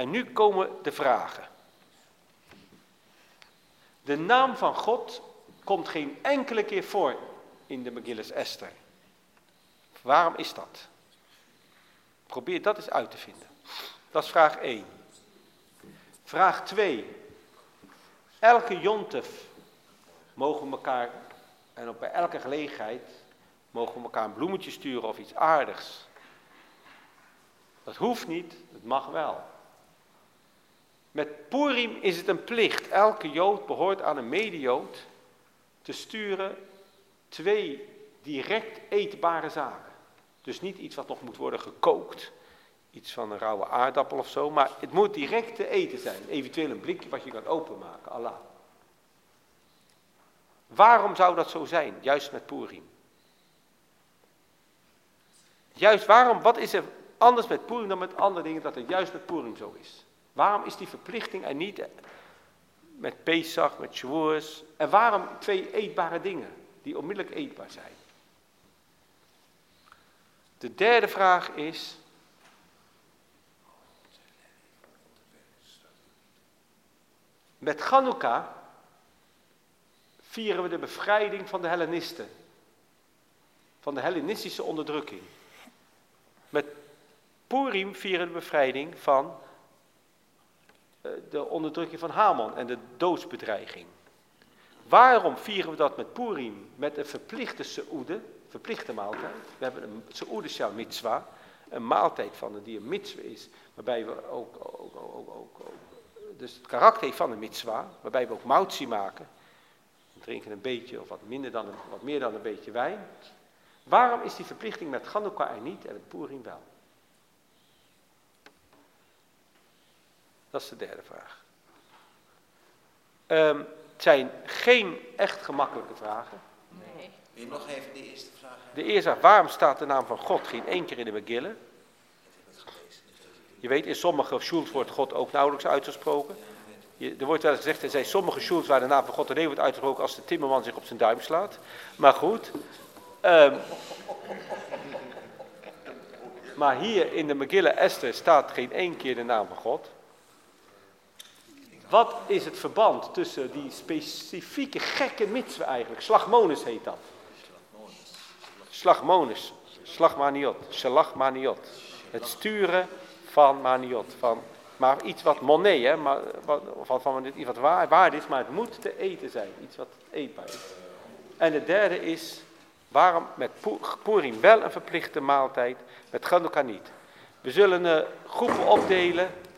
En nu komen de vragen. De naam van God komt geen enkele keer voor in de Megillas Esther. Waarom is dat? Probeer dat eens uit te vinden. Dat is vraag 1. Vraag 2. Elke jontef mogen we elkaar, en op bij elke gelegenheid, mogen we elkaar een bloemetje sturen of iets aardigs. Dat hoeft niet, het mag wel. Met Purim is het een plicht. Elke Jood behoort aan een mede-Jood te sturen 2 direct eetbare zaken. Dus niet iets wat nog moet worden gekookt. Iets van een rauwe aardappel of zo. Maar het moet direct te eten zijn. Eventueel een blikje wat je kan openmaken. Allah. Waarom zou dat zo zijn? Juist met Purim. Juist waarom? Wat is er anders met Purim dan met andere dingen dat het juist met Purim zo is? Waarom is die verplichting er niet met Pesach, met Shavuos? En waarom 2 eetbare dingen die onmiddellijk eetbaar zijn? De derde vraag is: met Chanukka vieren we de bevrijding van de Hellenisten. Van de Hellenistische onderdrukking. Met Purim vieren we de bevrijding van de onderdrukking van Haman en de doodsbedreiging. Waarom vieren we dat met Purim? Met een verplichte seoude, verplichte maaltijd. We hebben een seoude shal mitzwa, een maaltijd die een mitzwa is, waarbij we ook dus het karakter heeft van een mitzwa, waarbij we ook mautzi maken. We drinken een beetje of wat meer dan een beetje wijn. Waarom is die verplichting met Chanukka er niet en met Purim wel? Dat is de derde vraag. Het zijn geen echt gemakkelijke vragen. Nee. Wil je nog even de eerste vraag hebben? De eerste vraag: waarom staat de naam van God geen 1 keer in de Megillah? Je weet, in sommige shuls wordt God ook nauwelijks uitgesproken. Er wordt wel eens gezegd, er zijn sommige shuls waar de naam van God alleen wordt uitgesproken als de timmerman zich op zijn duim slaat. Maar goed. Maar hier in de Megillah Esther staat geen 1 keer de naam van God. Wat is het verband tussen die specifieke gekke mitzwa eigenlijk? Slagmonis heet dat. Slagmonis. Slagmaniot. Shalachmaniot. Het sturen van maniot. Maar iets wat monet, hè, maar iets wat waard is, maar het moet te eten zijn. Iets wat eetbaar is. En de derde is, waarom met Purim wel een verplichte maaltijd, met Chanukka niet? We zullen groepen opdelen